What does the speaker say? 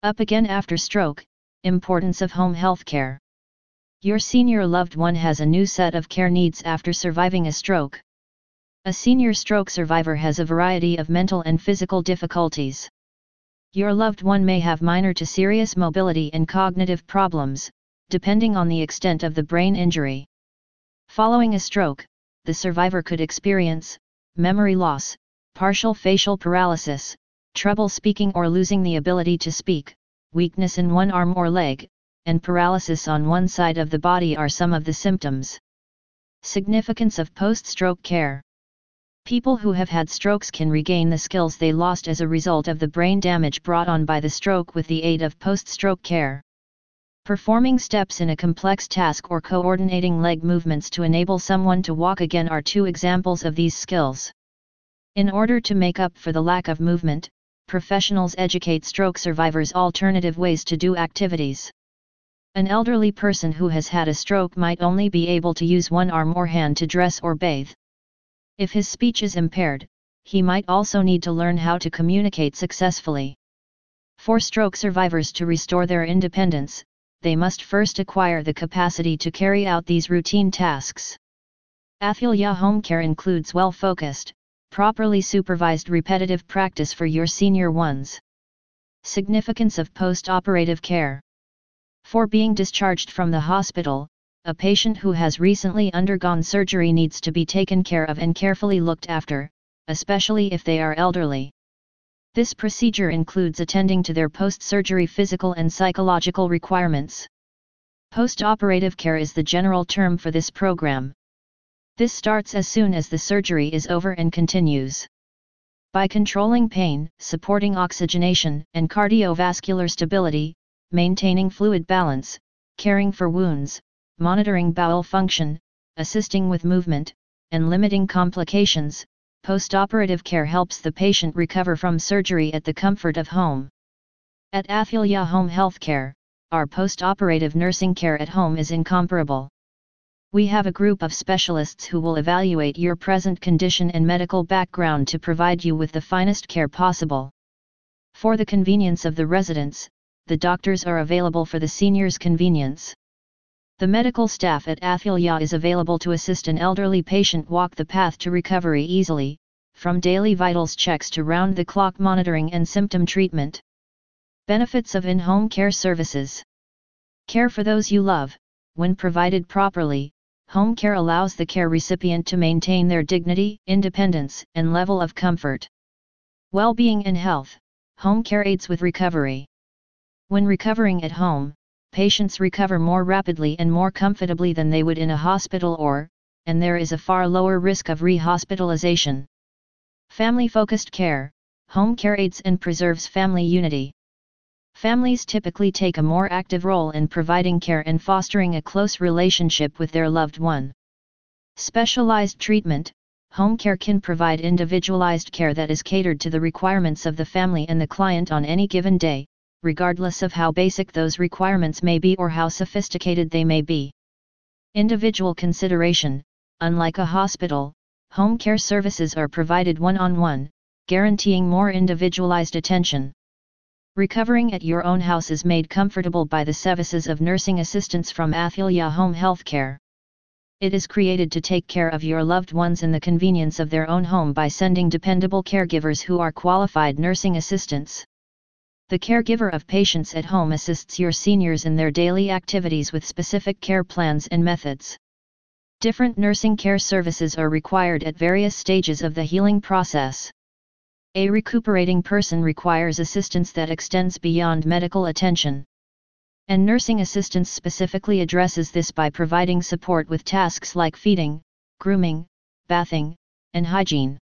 Up again after stroke, importance of home health care. Your senior loved one has a new set of care needs after surviving a stroke. A senior stroke survivor has a variety of mental and physical difficulties. Your loved one may have minor to serious mobility and cognitive problems, depending on the extent of the brain injury. Following a stroke, the survivor could experience memory loss, partial facial paralysis, trouble speaking or losing the ability to speak, weakness in one arm or leg, and paralysis on one side of the body are some of the symptoms. Significance of post-stroke care. People who have had strokes can regain the skills they lost as a result of the brain damage brought on by the stroke with the aid of post-stroke care. Performing steps in a complex task or coordinating leg movements to enable someone to walk again are two examples of these skills. In order to make up for the lack of movement, professionals educate stroke survivors alternative ways to do activities. An elderly person who has had a stroke might only be able to use one arm or hand to dress or bathe. If his speech is impaired, he might also need to learn how to communicate successfully. For stroke survivors to restore their independence, they must first acquire the capacity to carry out these routine tasks. Athilia Home Care includes well-focused, properly supervised repetitive practice for your senior ones. Significance of post-operative care. For being discharged from the hospital, a patient who has recently undergone surgery needs to be taken care of and carefully looked after, especially if they are elderly. This procedure includes attending to their post-surgery physical and psychological requirements. Post-operative care is the general term for this program. This starts as soon as the surgery is over and continues. By controlling pain, supporting oxygenation and cardiovascular stability, maintaining fluid balance, caring for wounds, monitoring bowel function, assisting with movement, and limiting complications, post-operative care helps the patient recover from surgery at the comfort of home. At Athilia Home Health Care, our post-operative nursing care at home is incomparable. We have a group of specialists who will evaluate your present condition and medical background to provide you with the finest care possible. For the convenience of the residents, the doctors are available for the seniors' convenience. The medical staff at Athilia is available to assist an elderly patient walk the path to recovery easily, from daily vitals checks to round-the-clock monitoring and symptom treatment. Benefits of in-home care services. Care for those you love. When provided properly, home care allows the care recipient to maintain their dignity, independence, and level of comfort. Well-being and health. Home care aids with recovery. When recovering at home, patients recover more rapidly and more comfortably than they would in a hospital and there is a far lower risk of rehospitalization. Family-focused care. Home care aids and preserves family unity. Families typically take a more active role in providing care and fostering a close relationship with their loved one. Specialized treatment. Home care can provide individualized care that is catered to the requirements of the family and the client on any given day, regardless of how basic those requirements may be or how sophisticated they may be. Individual consideration. Unlike a hospital, home care services are provided one-on-one, guaranteeing more individualized attention. Recovering at your own house is made comfortable by the services of nursing assistants from Athilia Home Health Care. It is created to take care of your loved ones in the convenience of their own home by sending dependable caregivers who are qualified nursing assistants. The caregiver of patients at home assists your seniors in their daily activities with specific care plans and methods. Different nursing care services are required at various stages of the healing process. A recuperating person requires assistance that extends beyond medical attention. And nursing assistance specifically addresses this by providing support with tasks like feeding, grooming, bathing, and hygiene.